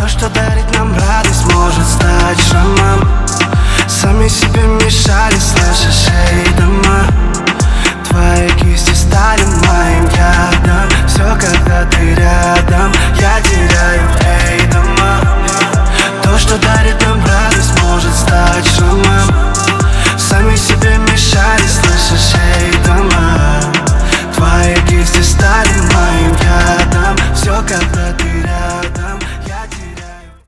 что дарит нам радость, может стать шрамом. Сами себе мешали, слышь.